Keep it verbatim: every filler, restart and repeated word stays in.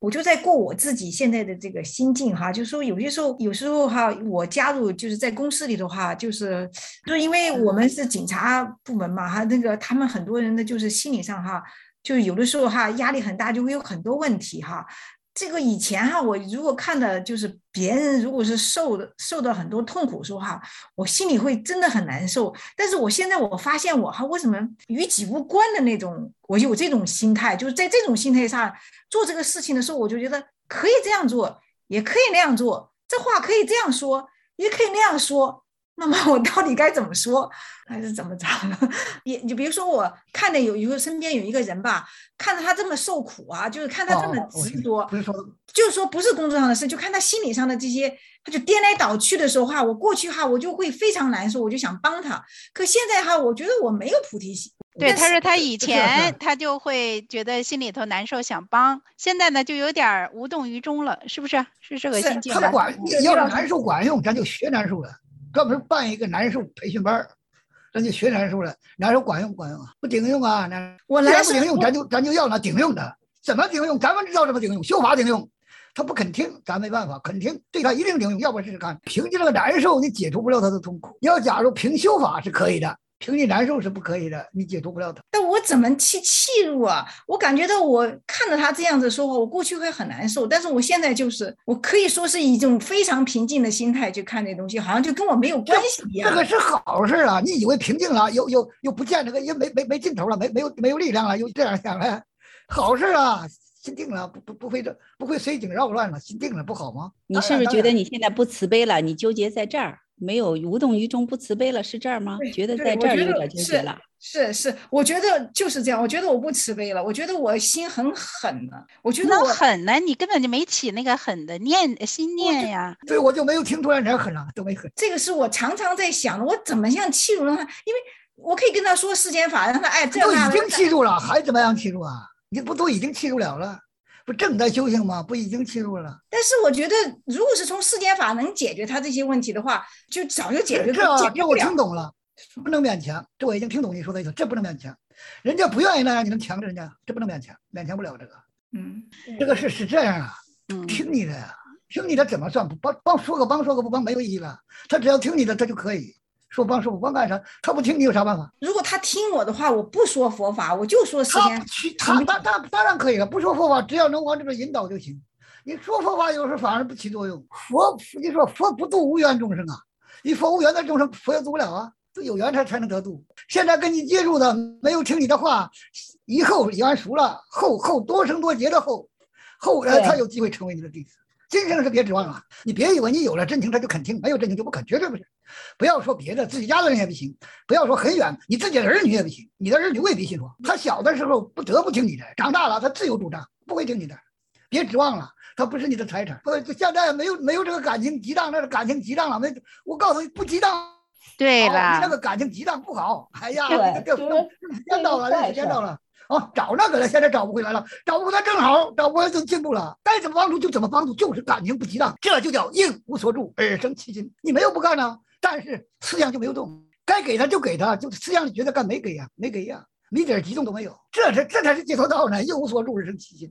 我就在过我自己现在的这个心境哈，就是说有些时候，有时候哈，我加入就是在公司里头哈，就是就是因为我们是警察部门嘛哈，那个他们很多人的就是心理上哈，就是有的时候哈压力很大，就会有很多问题哈。这个以前哈，我如果看的就是别人如果是受的受到很多痛苦说哈，我心里会真的很难受。但是我现在我发现我哈为什么与己无关的那种，我有这种心态，就是在这种心态上做这个事情的时候，我就觉得可以这样做，也可以那样做，这话可以这样说，也可以那样说。那么我到底该怎么说，还是怎么着呢？也你比如说，我看的有一个身边有一个人吧，看到他这么受苦啊，就是看他这么执着， 哦、不是说， 就是说不是工作上的事，就看他心理上的这些，他就颠来倒去的时候哈，我过去哈我就会非常难受，我就想帮他，可现在哈，我觉得我没有菩提心。 对，他说他以前他就会觉得心里头难受，想帮，现在呢就有点无动于衷了，是不是？是这个心境吧？ 他管要是难受管用，咱就学难受了。专门办一个难受培训班，咱就学难受了。难受管用不管用啊？不顶用啊！ 我难受不顶用，咱就咱就要那顶用的。怎么顶用？咱们知道怎么顶用，修法顶用。他不肯听，咱没办法，肯听对他一定顶用。要不试试看，凭借这个难受，你解除不了他的痛苦。要假如凭修法是可以的。凭你难受是不可以的，你解除不了他。 但我怎么去气入啊？我感觉到我看着他这样子说话，我过去会很难受，但是我现在就是我可以说是以一种非常平静的心态去看这东西，好像就跟我没有关系一样。 这个是好事啊！你以为平静了，又又又不见这个，又没没没尽头了，没没有没有力量了，又这样想了，好事啊！心定了，不不不会这不会随景绕乱了，心定了不好吗？ 你是不是觉得你现在不慈悲了？你纠结在这儿。没有无动于衷，不慈悲了，是这儿吗？觉得在这儿有点纠结了。 是 是, 是，我觉得就是这样。我觉得我不慈悲了，我觉得我心很狠了。我觉得我狠呢，你根本就没起那个狠的念心念呀。 对，我就没有听出来哪狠了，都没狠。 这个是我常常在想的，我怎么样气住让他？因为我可以跟他说世间法，让他哎，这都已经气住了，还怎么样气住啊？你不都已经气住了了？不正在修行吗？不已经切入了？ 但是我觉得，如果是从世间法能解决他这些问题的话，就早就解决。 这这这我听懂了，不能勉强。这我已经听懂你说的意思，这不能勉强。人家不愿意那样，你能强制人家？这不能勉强，勉强不了这个。 嗯， 这个是是这样啊，听你的呀，听你的怎么算？不帮帮说个帮说个不帮没有意义了。他只要听你的，他就可以。说帮说不帮干啥？他不听你有啥办法？ 如果他听我的话，我不说佛法，我就说世间。 他他他当然可以了，不说佛法，只要能往这边引导就行。你说佛法有时候反而不起作用。佛，你说佛不度无缘众生啊，你佛无缘的众生，佛也度不了啊，都有缘才才能得度。现在跟你接触的没有听你的话，以后缘熟了，后后多生多劫的后，后来他有机会成为你的弟子。今生是别指望了，你别以为你有了真情他就肯听，没有真情就不肯，绝对不是。不要说别的，自己家的人也不行，不要说很远，你自己的儿女也不行，你的儿女未必信说。他小的时候不得不听你的，长大了他自由主张，不会听你的，别指望了，他不是你的财产。不，现在没有没有这个感情激荡，那是感情激荡了，没，我告诉你不激荡。 对了， 你那个感情激荡不好，哎呀，这这时间到了，这时间到了。哦，找那个了，现在找不回来了，找不回来正好，找不回来就进步了。该怎么帮助就怎么帮助，就是感情不激荡，这就叫应无所住而生其心。你没有不干呢，但是思想就没有动，该给他就给他，就思想里觉得干没给呀、啊，没给呀、啊，一点激动都没有，这才这才是解脱道呢，应无所住而生其心。